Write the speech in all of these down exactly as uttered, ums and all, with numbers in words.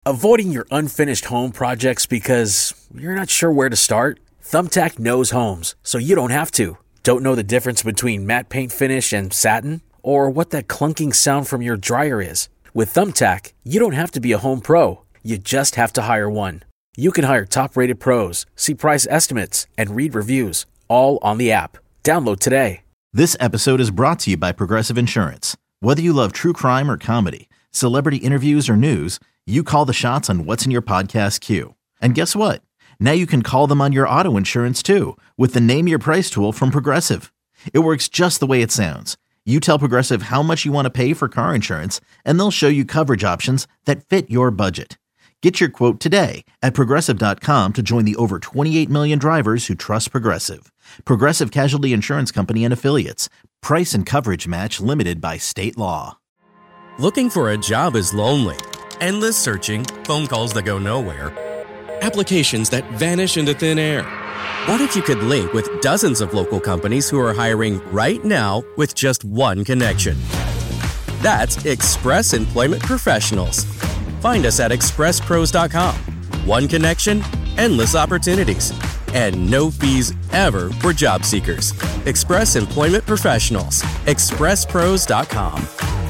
Avoiding your unfinished home projects because you're not sure where to start? Thumbtack knows homes, so you don't have to. Don't know the difference between matte paint finish and satin? Or what that clunking sound from your dryer is? With Thumbtack, you don't have to be a home pro. You just have to hire one. You can hire top-rated pros, see price estimates, and read reviews, all on the app. Download today. This episode is brought to you by Progressive Insurance. Whether you love true crime or comedy, celebrity interviews or news, you call the shots on what's in your podcast queue. And guess what? Now you can call them on your auto insurance too with the Name Your Price tool from Progressive. It works just the way it sounds. You tell Progressive how much you want to pay for car insurance, and they'll show you coverage options that fit your budget. Get your quote today at Progressive dot com to join the over twenty-eight million drivers who trust Progressive. Progressive Casualty Insurance Company and Affiliates. Price and coverage match limited by state law. Looking for a job is lonely. Endless searching, phone calls that go nowhere, applications that vanish into thin air. What if you could link with dozens of local companies who are hiring right now with just one connection? That's Express Employment Professionals. Find us at express pros dot com. One connection, endless opportunities, and no fees ever for job seekers. Express Employment Professionals. express pros dot com.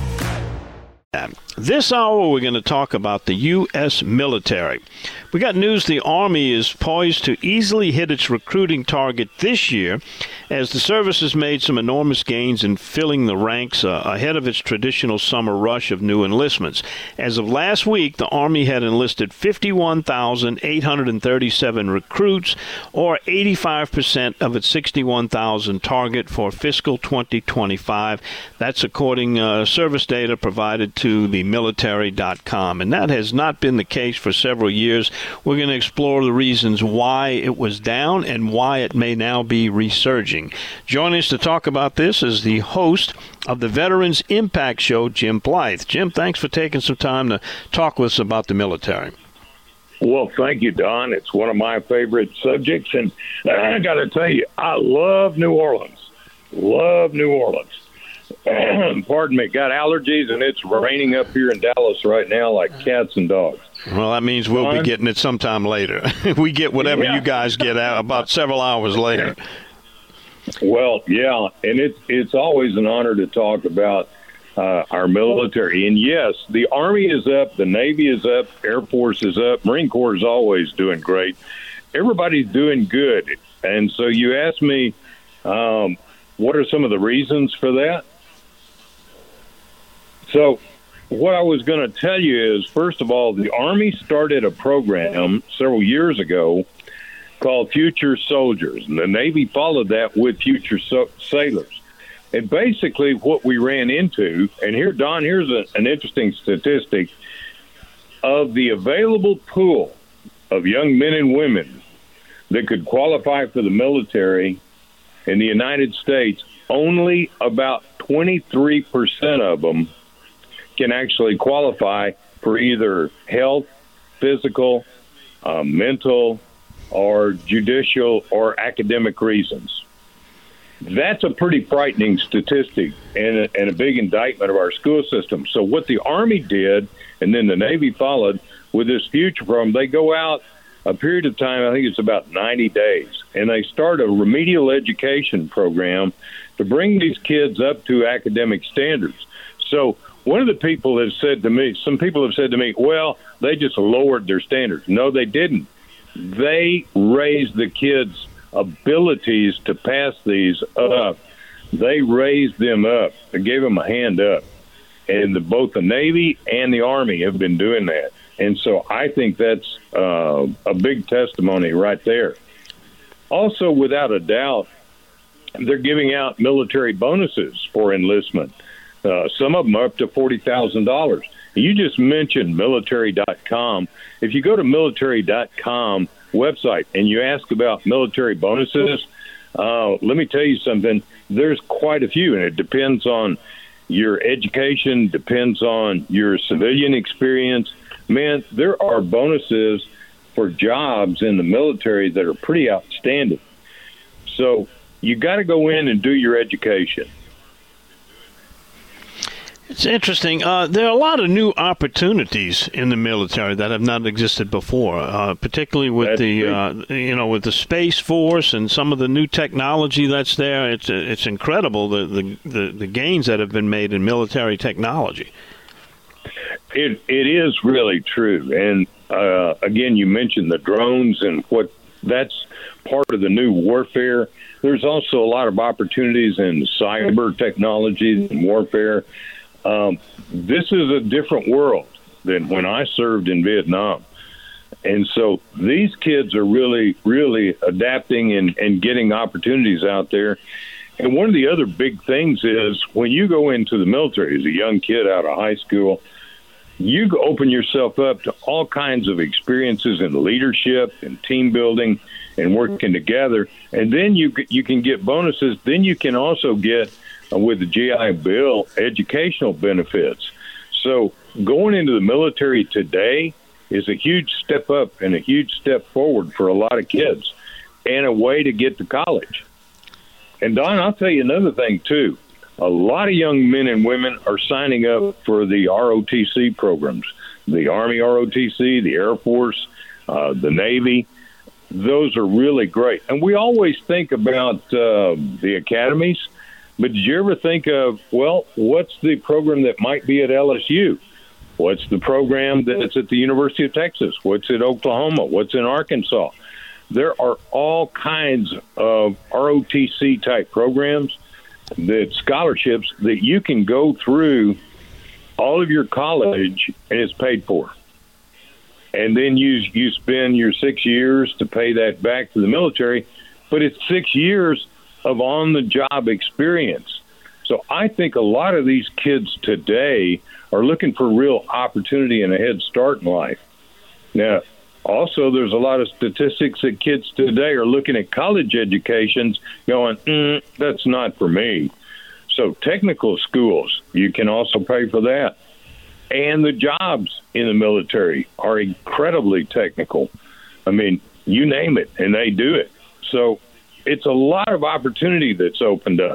This hour, we're going to talk about the U S military. We got news the Army is poised to easily hit its recruiting target this year as the service has made some enormous gains in filling the ranks uh, ahead of its traditional summer rush of new enlistments. As of last week, the Army had enlisted fifty-one thousand eight hundred thirty-seven recruits, or eighty-five percent of its sixty-one thousand target for fiscal twenty twenty-five. That's according to uh, service data provided to the military dot com, and that has not been the case for several years. We're going to explore the reasons why it was down and why it may now be resurging. Joining us to talk about this is the host of the Veterans Impact Show, Jim Blythe. Jim, thanks for taking some time to talk with us about the military. Well, thank you, Don. It's one of my favorite subjects, and I got to tell you, I love New Orleans. Love New Orleans. Pardon me, got allergies, and it's raining up here in Dallas right now like cats and dogs. Well, that means we'll be getting it sometime later. We get whatever yeah. you guys get out about several hours later. Well, yeah, and it's it's always an honor to talk about uh, our military. And yes, the Army is up, the Navy is up, Air Force is up, Marine Corps is always doing great. Everybody's doing good. And so you asked me, um, what are some of the reasons for that? So what I was going to tell you is, first of all, the Army started a program several years ago called Future Soldiers, and the Navy followed that with Future so- Sailors. And basically what we ran into, and here, Don, here's a, an interesting statistic, of the available pool of young men and women that could qualify for the military in the United States, only about twenty-three percent of them can actually qualify for either health, physical, uh, mental, or judicial or academic reasons. That's a pretty frightening statistic and a, and a big indictment of our school system. So what the Army did, and then the Navy followed with this future program, they go out a period of time, I think it's about ninety days, and they start a remedial education program to bring these kids up to academic standards. So one of the people has said to me, some people have said to me, well, they just lowered their standards. No, they didn't. They raised the kids' abilities to pass these up. They raised them up. They gave them a hand up. And the, both the Navy and the Army have been doing that. And so I think that's uh, a big testimony right there. Also, without a doubt, they're giving out military bonuses for enlistment. Uh, some of them are up to forty thousand dollars. You just mentioned military dot com. If you go to military dot com website and you ask about military bonuses, uh, let me tell you something. There's quite a few, and it depends on your education, depends on your civilian experience. Man, there are bonuses for jobs in the military that are pretty outstanding. So you got to go in and do your education. It's interesting. Uh, there are a lot of new opportunities in the military that have not existed before, uh, particularly with that's the uh, you know with the Space Force and some of the new technology that's there. It's it's incredible the, the, the, the gains that have been made in military technology. It it is really true, and uh, again, you mentioned the drones and what that's part of the new warfare. There's also a lot of opportunities in cyber technology and warfare. Um, this is a different world than when I served in Vietnam. And so these kids are really, really adapting and, and getting opportunities out there. And one of the other big things is when you go into the military as a young kid out of high school, you open yourself up to all kinds of experiences in leadership and team building and working together. And then you you can get bonuses. Then you can also get, uh, with the G I Bill, educational benefits. So going into the military today is a huge step up and a huge step forward for a lot of kids and a way to get to college. And, Don, I'll tell you another thing, too. A lot of young men and women are signing up for the R O T C programs, the Army R O T C, the Air Force, uh, the Navy. Those are really great. And we always think about uh, the academies, but did you ever think of, well, what's the program that might be at L S U? What's the program that's at the University of Texas? What's at Oklahoma? What's in Arkansas? There are all kinds of R O T C-type programs, that scholarships that you can go through all of your college and it's paid for. And then you you spend your six years to pay that back to the military, but it's six years of on-the-job experience. So I think a lot of these kids today are looking for real opportunity and a head start in life. Now, also, there's a lot of statistics that kids today are looking at college educations going, mm, that's not for me. So technical schools, you can also pay for that. And the jobs in the military are incredibly technical. I mean, you name it, and they do it. So it's a lot of opportunity that's opened up.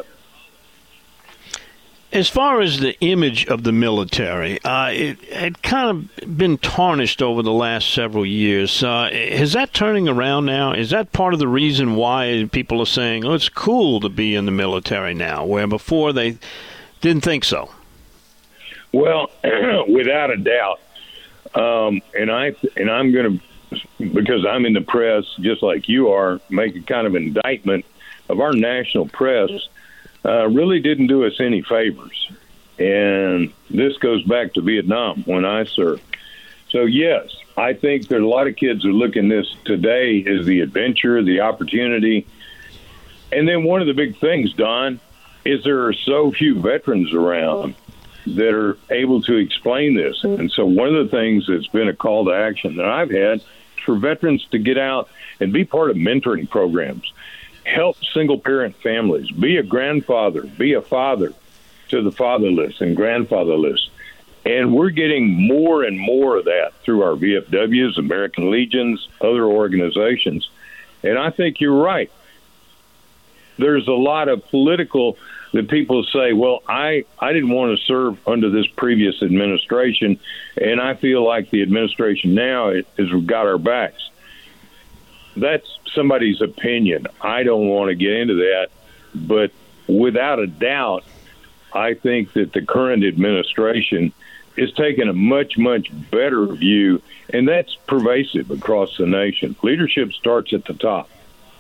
As far as the image of the military, uh, it had kind of been tarnished over the last several years. Uh, is that turning around now? Is that part of the reason why people are saying, oh, it's cool to be in the military now, where before they didn't think so? Well, without a doubt. Um, and, I, and I'm going to, because I'm in the press, just like you are, make a kind of indictment of our national press. Uh, really didn't do us any favors. And this goes back to Vietnam when I served. So, yes, I think that a lot of kids are looking at this today as the adventure, the opportunity. And then one of the big things, Don, is there are so few veterans around that are able to explain this. And so one of the things that's been a call to action that I've had is for veterans to get out and be part of mentoring programs. Help single-parent families. Be a grandfather. Be a father to the fatherless and grandfatherless. And we're getting more and more of that through our V F Ws, American Legions, other organizations. And I think you're right. There's a lot of political that people say, well, I, I didn't want to serve under this previous administration, and I feel like the administration now has got our backs. That's somebody's opinion. I don't want to get into that. But without a doubt, I think that the current administration is taking a much, much better view, and that's pervasive across the nation. Leadership starts at the top.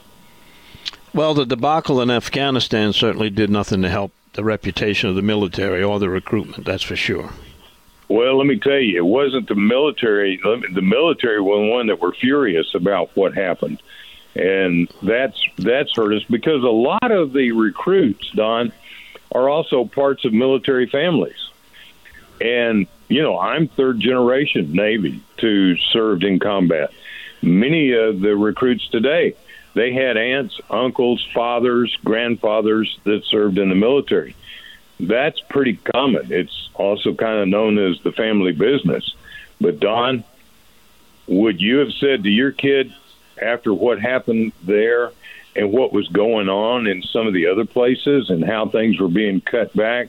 Well, the debacle in Afghanistan certainly did nothing to help the reputation of the military or the recruitment, that's for sure. Well, let me tell you, it wasn't the military. The military was the one that were furious about what happened. And that's that's hurt us because a lot of the recruits, Don, are also parts of military families. And, you know, I'm third generation Navy to served in combat. Many of the recruits today, they had aunts, uncles, fathers, grandfathers that served in the military. That's pretty common. It's also kind of known as the family business. But, Don, would you have said to your kid after what happened there and what was going on in some of the other places and how things were being cut back,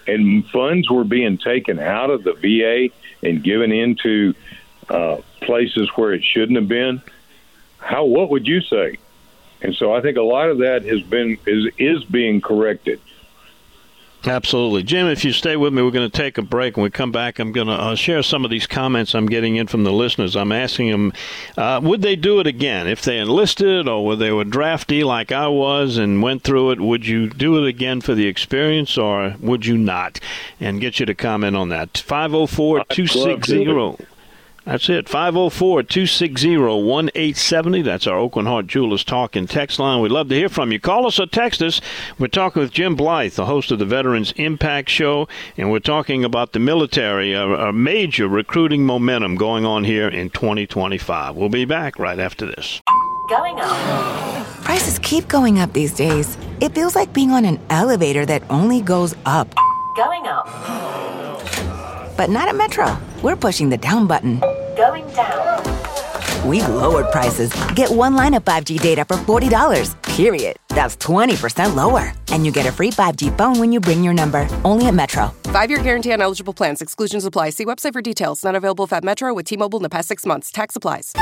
and funds were being taken out of the V A and given into uh, places where it shouldn't have been, how what would you say? And so I think a lot of that has been is is being corrected. Absolutely. Jim, if you stay with me, we're going to take a break. When we come back, I'm going to uh, share some of these comments I'm getting in from the listeners. I'm asking them, uh, would they do it again? If they enlisted or were they were draftee like I was and went through it, would you do it again for the experience or would you not? And get you to comment on that. five oh four, two six zero That's it, five oh four, two six zero, one eight seven zero. That's our Oakland Heart Jewelers Talk and Text line. We'd love to hear from you. Call us or text us. We're talking with Jim Blythe, the host of the Veterans Impact Show, and we're talking about the military, a, a major recruiting momentum going on here in twenty twenty-five. We'll be back right after this. Going up. Prices keep going up these days. It feels like being on an elevator that only goes up. Going up. But not at Metro. We're pushing the down button. Going down. We've lowered prices. Get one line of five G data for forty dollars, period. That's twenty percent lower. And you get a free five G phone when you bring your number. Only at Metro. Five-year guarantee on eligible plans. Exclusions apply. See website for details. Not available at Metro with T-Mobile in the past six months. Tax applies.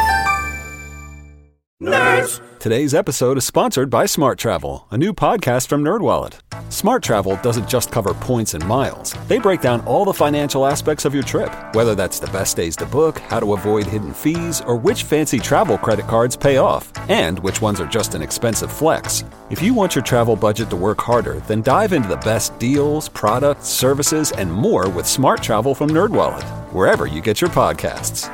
Nerds! Today's episode is sponsored by Smart Travel, a new podcast from NerdWallet. Smart Travel doesn't just cover points and miles. They break down all the financial aspects of your trip, whether that's the best days to book, how to avoid hidden fees, or which fancy travel credit cards pay off, and which ones are just an expensive flex. If you want your travel budget to work harder, then dive into the best deals, products, services, and more with Smart Travel from NerdWallet, wherever you get your podcasts.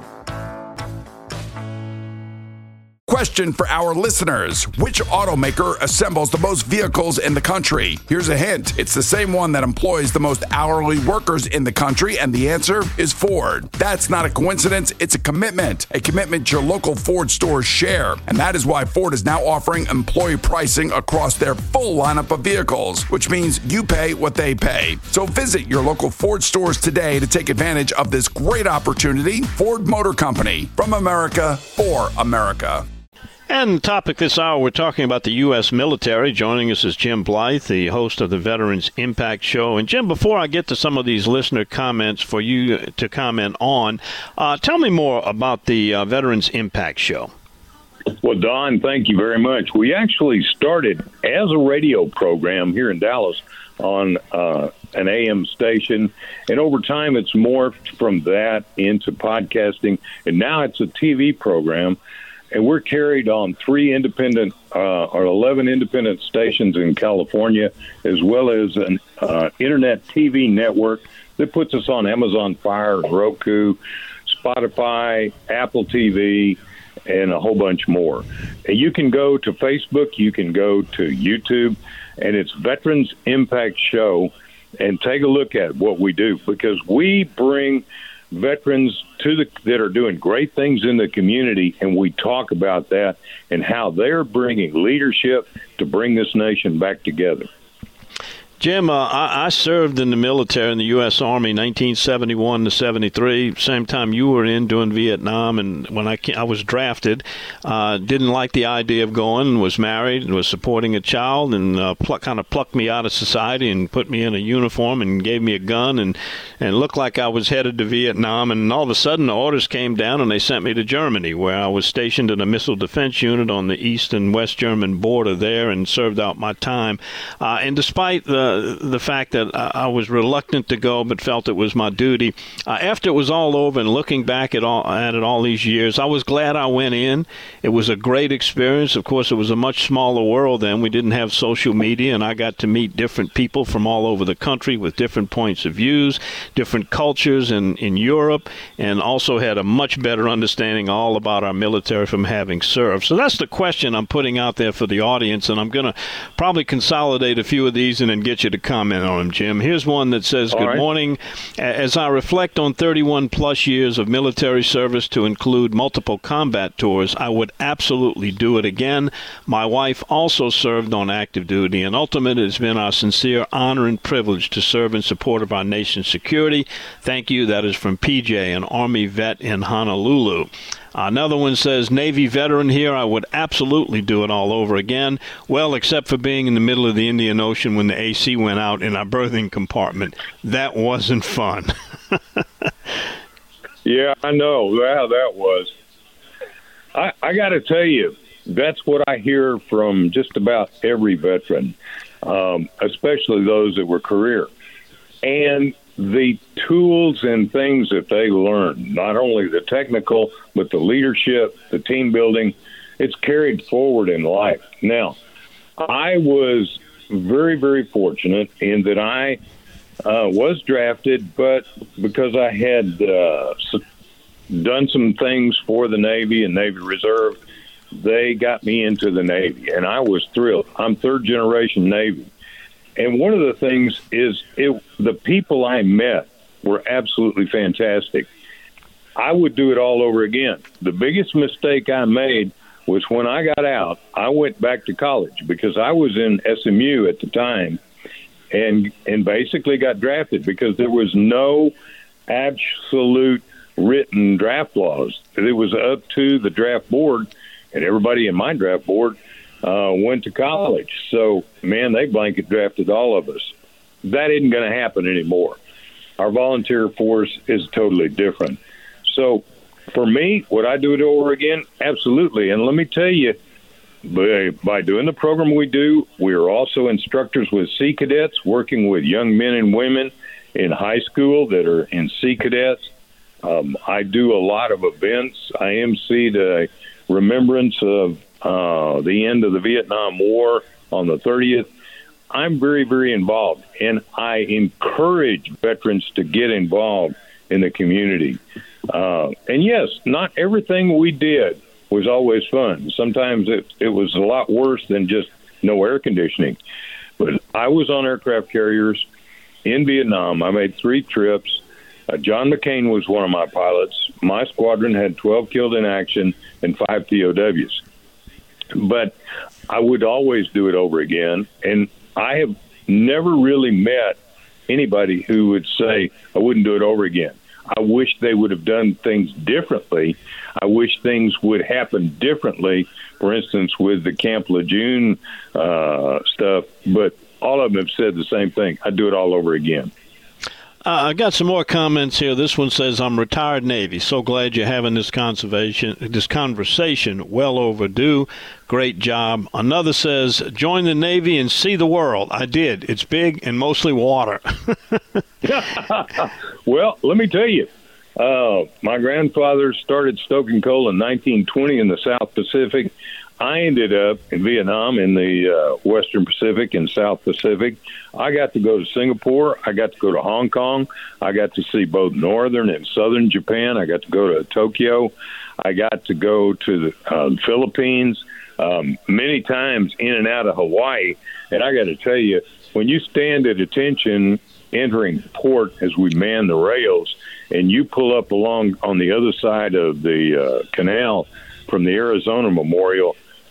Question for our listeners. Which automaker assembles the most vehicles in the country? Here's a hint. It's the same one that employs the most hourly workers in the country, and the answer is Ford. That's not a coincidence. It's a commitment. A commitment your local Ford stores share. And that is why Ford is now offering employee pricing across their full lineup of vehicles, which means you pay what they pay. So visit your local Ford stores today to take advantage of this great opportunity. Ford Motor Company. From America, for America. And topic this hour, we're talking about the U S military. Joining us is Jim Blythe, the host of the Veterans Impact Show. And Jim, before I get to some of these listener comments for you to comment on, uh, tell me more about the uh, Veterans Impact Show. Well, Don, thank you very much. We actually started as a radio program here in Dallas on uh, an A M station, and over time it's morphed from that into podcasting, and now it's a T V program. And we're carried on three independent uh, or eleven independent stations in California, as well as an uh, internet T V network that puts us on Amazon Fire, Roku, Spotify, Apple T V, and a whole bunch more. And you can go to Facebook, you can go to YouTube, and it's Veterans Impact Show, and take a look at what we do, because we bring veterans to the that are doing great things in the community, and we talk about that and how they're bringing leadership to bring this nation back together. Jim, uh, I, I served in the military in the U S Army nineteen seventy-one to seventy-three, same time you were in doing Vietnam. And when I, came, I was drafted, uh, didn't like the idea of going, was married, and was supporting a child, and uh, pluck, kind of plucked me out of society and put me in a uniform and gave me a gun and, and looked like I was headed to Vietnam. And all of a sudden the orders came down and they sent me to Germany, where I was stationed in a missile defense unit on the east and west German border there and served out my time. Uh, and despite the the fact that I was reluctant to go but felt it was my duty, uh, after it was all over and looking back at, all, at it all these years, I was glad I went in. It was a great experience. Of course, it was a much smaller world then. We didn't have social media, and I got to meet different people from all over the country with different points of views, different cultures in, in Europe, and also had a much better understanding all about our military from having served. So that's the question I'm putting out there for the audience, and I'm going to probably consolidate a few of these and then get you to comment on them, Jim. Here's one that says, All good right. morning. As I reflect on thirty-one plus years of military service to include multiple combat tours, I would absolutely do it again. My wife also served on active duty, and ultimately it has been our sincere honor and privilege to serve in support of our nation's security. Thank you. That is from P J, an Army vet in Honolulu. Another one says, Navy veteran here, I would absolutely do it all over again. Well, except for being in the middle of the Indian Ocean when the A C went out in our berthing compartment. That wasn't fun. Yeah, I know how that was. I, I got to tell you, that's what I hear from just about every veteran, um, especially those that were career. And the tools and things that they learn, not only the technical, but the leadership, the team building, it's carried forward in life. Now, I was very, very fortunate in that I uh, was drafted, but because I had uh, done some things for the Navy and Navy Reserve, they got me into the Navy, and I was thrilled. I'm third generation Navy. And one of the things is it, the people I met were absolutely fantastic. I would do it all over again. The biggest mistake I made was when I got out, I went back to college because I was in S M U at the time and and basically got drafted because there was no absolute written draft laws. It was up to the draft board, and everybody in my draft board Uh, went to college. So, man, they blanket drafted all of us. That isn't going to happen anymore. Our volunteer force is totally different. So, for me, would I do it over again? Absolutely. And let me tell you, by, by doing the program we do, we are also instructors with Sea Cadets, working with young men and women in high school that are in Sea Cadets. Um, I do a lot of events. I emceed a remembrance of Uh, the end of the Vietnam War on the thirtieth. I'm very, very involved, and I encourage veterans to get involved in the community. Uh, and yes, not everything we did was always fun. Sometimes it, it was a lot worse than just no air conditioning. But I was on aircraft carriers in Vietnam. I made three trips. Uh, John McCain was one of my pilots. My squadron had twelve killed in action and five P O Ws. But I would always do it over again. And I have never really met anybody who would say, I wouldn't do it over again. I wish they would have done things differently. I wish things would happen differently, for instance, with the Camp Lejeune uh, stuff. But all of them have said the same thing. I'd do it all over again. Uh, I got some more comments here. This one says, I'm retired Navy. So glad you're having this conservation, this conversation. Well overdue. Great job. Another says, join the Navy and see the world. I did. It's big and mostly water. Well, let me tell you, uh, my grandfather started stoking coal in nineteen twenty in the South Pacific. I ended up in Vietnam in the uh, Western Pacific and South Pacific. I got to go to Singapore. I got to go to Hong Kong. I got to see both northern and southern Japan. I got to go to Tokyo. I got to go to the uh, Philippines, um, many times in and out of Hawaii. And I got to tell you, when you stand at attention entering port as we man the rails, and you pull up along on the other side of the uh, canal from the Arizona Memorial,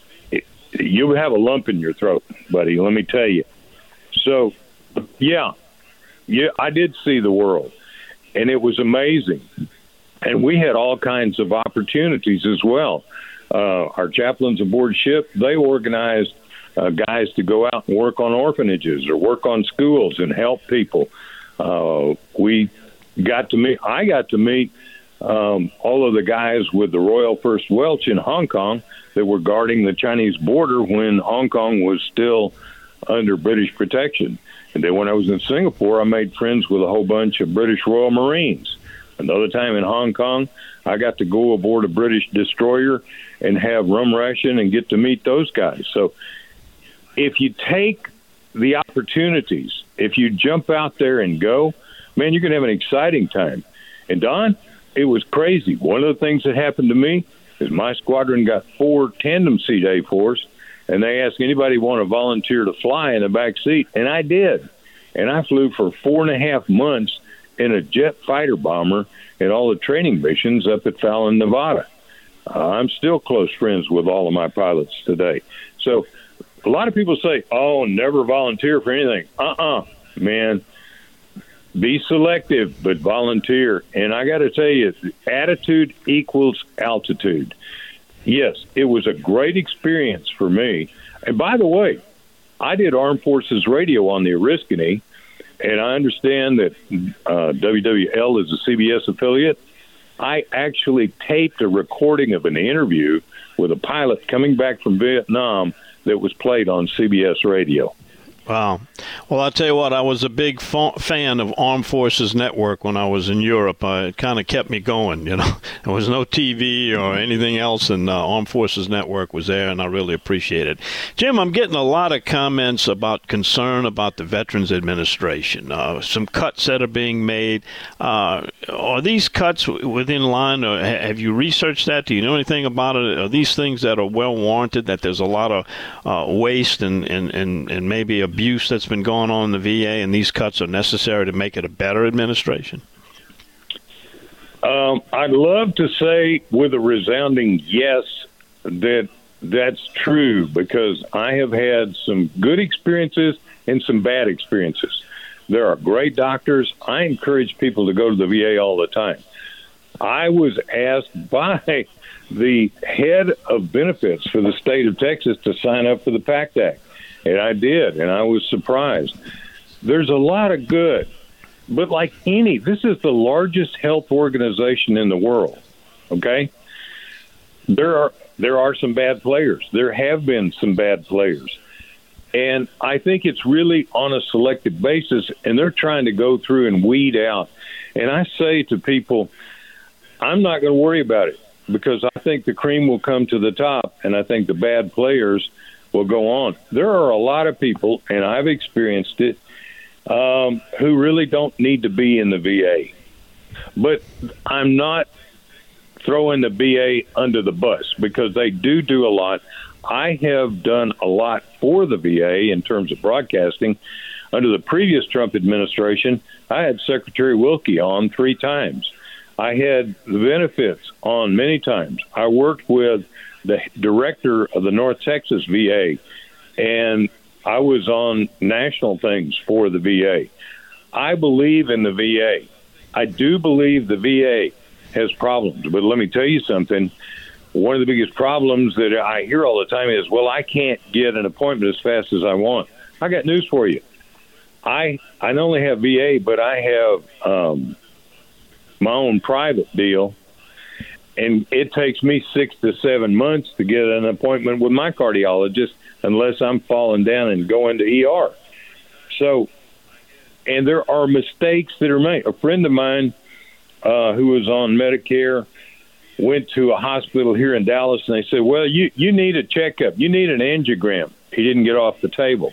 you have a lump in your throat, buddy, let me tell you. So, yeah, yeah, I did see the world, and it was amazing. And we had all kinds of opportunities as well. Uh, our chaplains aboard ship, they organized uh, guys to go out and work on orphanages or work on schools and help people. Uh, we got to meet, I got to meet um, all of the guys with the Royal First Welch in Hong Kong that were guarding the Chinese border when Hong Kong was still under British protection. And then when I was in Singapore, I made friends with a whole bunch of British Royal Marines. Another time in Hong Kong, I got to go aboard a British destroyer and have rum ration and get to meet those guys. So if you take the opportunities, if you jump out there and go, man, you're going to have an exciting time. And Don, it was crazy. One of the things that happened to me is my squadron got four tandem seat A fours, and they asked anybody want to volunteer to fly in the back seat, and I did. And I flew for four and a half months in a jet fighter bomber and all the training missions up at Fallon, Nevada. Uh, I'm still close friends with all of my pilots today. So a lot of people say, oh, never volunteer for anything. Uh-uh, man. Be selective, but volunteer. And I got to tell you, attitude equals altitude. Yes, it was a great experience for me. And by the way, I did Armed Forces Radio on the Oriskany, and I understand that uh, W W L is a C B S affiliate. I actually taped a recording of an interview with a pilot coming back from Vietnam that was played on C B S Radio. Wow. Well, I'll tell you what, I was a big fa- fan of Armed Forces Network when I was in Europe. Uh, it kind of kept me going, you know. There was no T V or anything else, and uh, Armed Forces Network was there, and I really appreciate it. Jim, I'm getting a lot of comments about concern about the Veterans Administration, uh, some cuts that are being made. Uh, are these cuts within line, or have you researched that? Do you know anything about it? Are these things that are well warranted, that there's a lot of uh, waste and, and, and, and maybe a abuse that's been going on in the V A, and these cuts are necessary to make it a better administration? Um, I'd love to say with a resounding yes that that's true, because I have had some good experiences and some bad experiences. There are great doctors. I encourage people to go to the V A all the time. I was asked by the head of benefits for the state of Texas to sign up for the PACT Act. And I did, and I was surprised. There's a lot of good, but like any, this is the largest health organization in the world, okay? There are there are some bad players. There have been some bad players. And I think it's really on a selective basis, and they're trying to go through and weed out. And I say to people, I'm not going to worry about it, because I think the cream will come to the top, and I think the bad players will go on. There are a lot of people, and I've experienced it, um, who really don't need to be in the V A. But I'm not throwing the V A under the bus, because they do do a lot. I have done a lot for the V A in terms of broadcasting. Under the previous Trump administration, I had Secretary Wilkie on three times. I had the benefits on many times. I worked with the director of the North Texas V A, and I was on national things for the V A. I believe in the V A. I do believe the V A has problems, but let me tell you something. One of the biggest problems that I hear all the time is, well, I can't get an appointment as fast as I want. I got news for you. I I not only have V A, but I have um, my own private deal. And it takes me six to seven months to get an appointment with my cardiologist, unless I'm falling down and going to E R. So, and there are mistakes that are made. A friend of mine uh, who was on Medicare went to a hospital here in Dallas, and they said, well, you, you need a checkup. You need an angiogram. He didn't get off the table.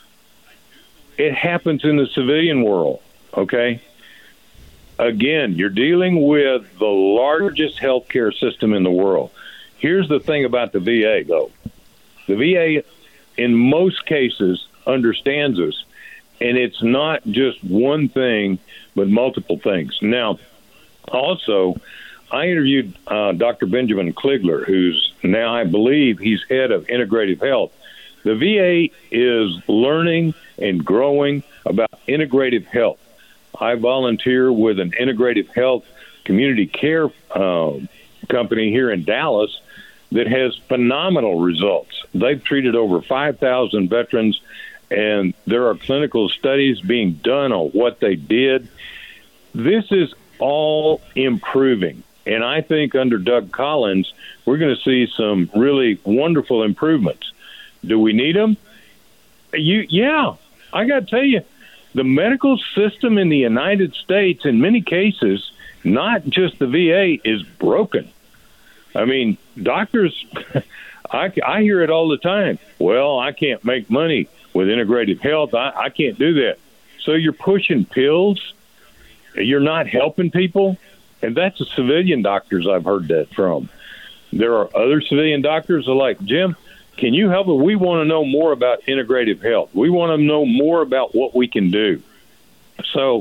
It happens in the civilian world, okay? Again, you're dealing with the largest healthcare system in the world. Here's the thing about the V A, though. The V A, in most cases, understands us, and it's not just one thing, but multiple things. Now, also, I interviewed uh, Doctor Benjamin Kligler, who's now, I believe, he's head of integrative health. The V A is learning and growing about integrative health. I volunteer with an integrative health community care uh, company here in Dallas that has phenomenal results. They've treated over five thousand veterans, and there are clinical studies being done on what they did. This is all improving, and I think under Doug Collins, we're going to see some really wonderful improvements. Do we need them? You, yeah, I got to tell you, the medical system in the United States, in many cases, not just the V A, is broken. I mean, doctors, I, I hear it all the time. Well, I can't make money with integrative health. I, I can't do that. So you're pushing pills. You're not helping people. And that's the civilian doctors I've heard that from. There are other civilian doctors that are like, Jim, can you help us? We want to know more about integrative health. We want to know more about what we can do. So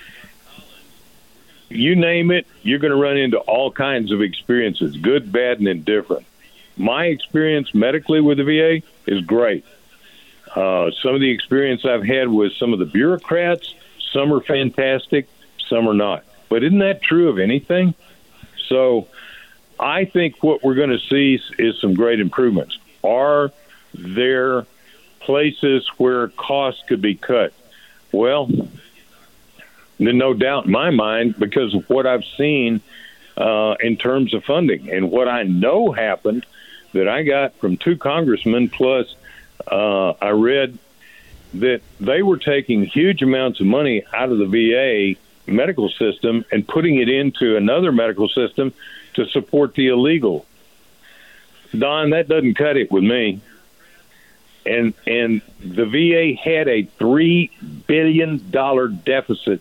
you name it, you're going to run into all kinds of experiences, good, bad, and indifferent. My experience medically with the V A is great. Uh, some of the experience I've had with some of the bureaucrats, some are fantastic, some are not. But isn't that true of anything? So I think what we're going to see is some great improvements. Are there places where costs could be cut? Well, there's no doubt in my mind because of what I've seen uh, in terms of funding and what I know happened that I got from two congressmen, plus uh, I read that they were taking huge amounts of money out of the V A medical system and putting it into another medical system to support the illegal. Don, that doesn't cut it with me. And and the V A had a three billion dollars deficit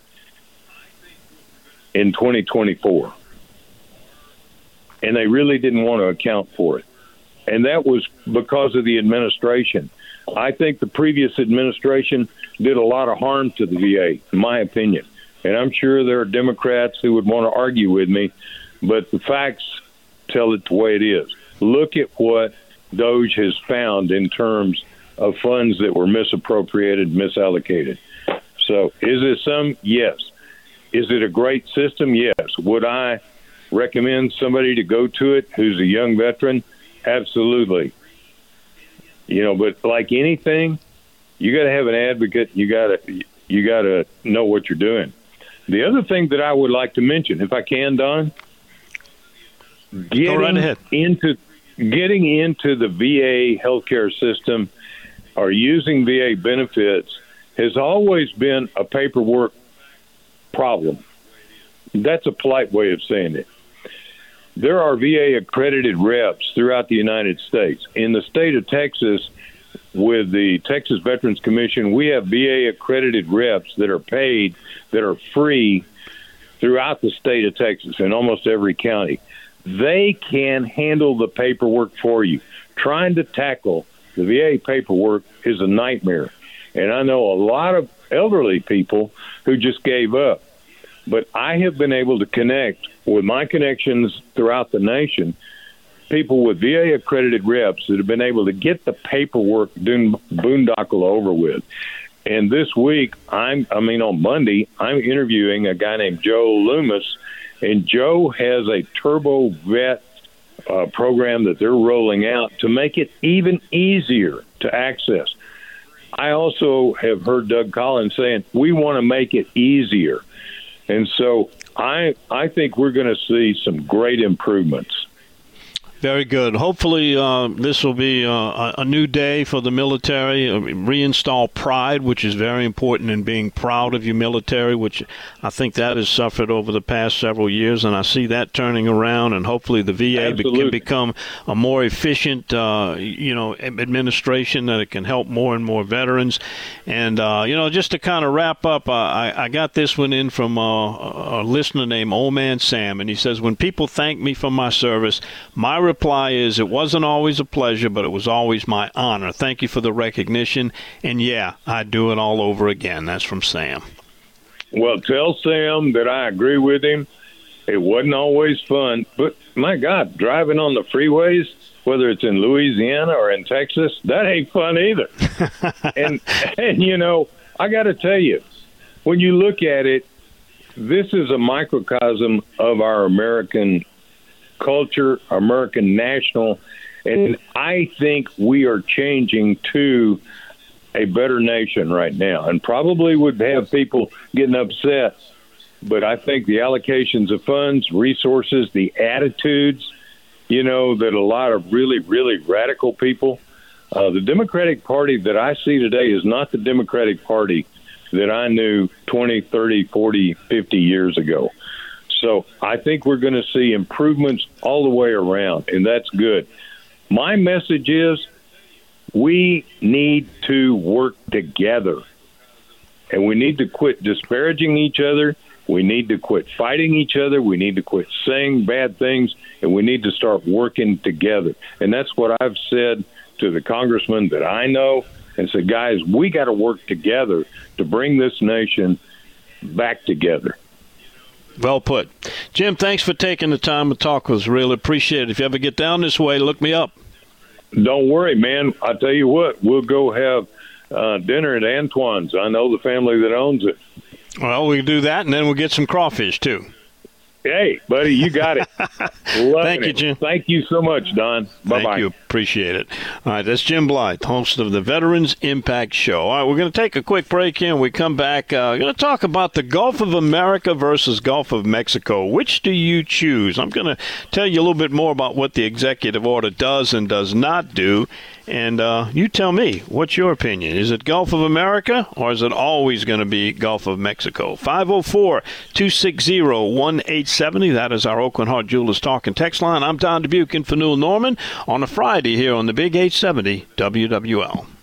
in twenty twenty-four. And they really didn't want to account for it. And that was because of the administration. I think the previous administration did a lot of harm to the V A, in my opinion. And I'm sure there are Democrats who would want to argue with me, but the facts tell it the way it is. Look at what Doge has found in terms of funds that were misappropriated, misallocated. So is it some? Yes. Is it a great system? Yes. Would I recommend somebody to go to it who's a young veteran? Absolutely. You know, but like anything, you got to have an advocate. You got to you got to know what you're doing. The other thing that I would like to mention, if I can, Don, getting Go right ahead. into getting into the V A healthcare system or using V A benefits has always been a paperwork problem. That's a polite way of saying it. There are V A accredited reps throughout the United States. In the state of Texas, with the Texas Veterans Commission, we have V A accredited reps that are paid, that are free throughout the state of Texas in almost every county. They can handle the paperwork for you. Trying to tackle the V A paperwork is a nightmare. And I know a lot of elderly people who just gave up. But I have been able to connect with my connections throughout the nation, people with V A accredited reps that have been able to get the paperwork boondoggle over with. And this week, I'm, I mean, on Monday, I'm interviewing a guy named Joe Loomis, and Joe has a Turbo Vet uh, program that they're rolling out to make it even easier to access. I also have heard Doug Collins saying, we want to make it easier. And so I I think we're going to see some great improvements. Very good. Hopefully uh, this will be uh, a new day for the military. Uh, reinstall pride, which is very important in being proud of your military, which I think that has suffered over the past several years, and I see that turning around, and hopefully the V A be- can become a more efficient uh, you know, administration that it can help more and more veterans. And, uh, you know, just to kind of wrap up, uh, I, I got this one in from uh, a listener named Old Man Sam, and he says, when people thank me for my service, my reply is, it wasn't always a pleasure, but it was always my honor. Thank you for the recognition. And, yeah, I'd do it all over again. That's from Sam. Well, tell Sam that I agree with him. It wasn't always fun. But, my God, driving on the freeways, whether it's in Louisiana or in Texas, that ain't fun either. and, and, you know, I got to tell you, when you look at it, this is a microcosm of our American culture, American national, and I think we are changing to a better nation right now, and probably would have people getting upset, but I think the allocations of funds, resources, the attitudes, you know, that a lot of really, really radical people, uh, the Democratic Party that I see today is not the Democratic Party that I knew twenty, thirty, forty, fifty years ago. So I think we're going to see improvements all the way around, and that's good. My message is we need to work together, and we need to quit disparaging each other. We need to quit fighting each other. We need to quit saying bad things, and we need to start working together. And that's what I've said to the congressman that I know, and said, guys, we got to work together to bring this nation back together. Well put. Jim, thanks for taking the time to talk with us. Really appreciate it. If you ever get down this way, look me up. Don't worry, man. I'll tell you what, we'll go have uh, dinner at Antoine's. I know the family that owns it. Well, we can do that, and then we'll get some crawfish, too. Hey, buddy, you got it. Thank you, it. Jim. Thank you so much, Don. Bye-bye. Thank you. Appreciate it. All right, that's Jim Blythe, host of the Veterans Impact Show. All right, we're going to take a quick break here, and we come back. Uh, we're going to talk about the Gulf of America versus Gulf of Mexico. Which do you choose? I'm going to tell you a little bit more about what the executive order does and does not do. And uh, you tell me, what's your opinion? Is it Gulf of America, or is it always going to be Gulf of Mexico? five oh four, two six zero, one eight seven oh. That is our Oakland Heart Jewelers Talk and Text line. I'm Don Dubuque in for Newell Norman on a Friday here on the Big eight seventy W W L.